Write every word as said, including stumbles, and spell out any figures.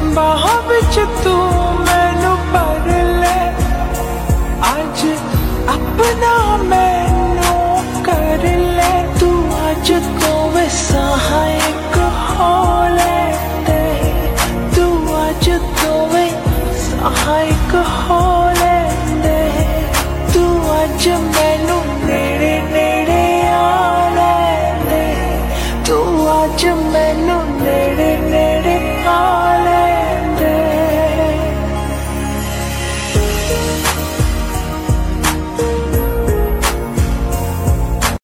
बाहों विच तू मैनू भर ले, अज अपना मैं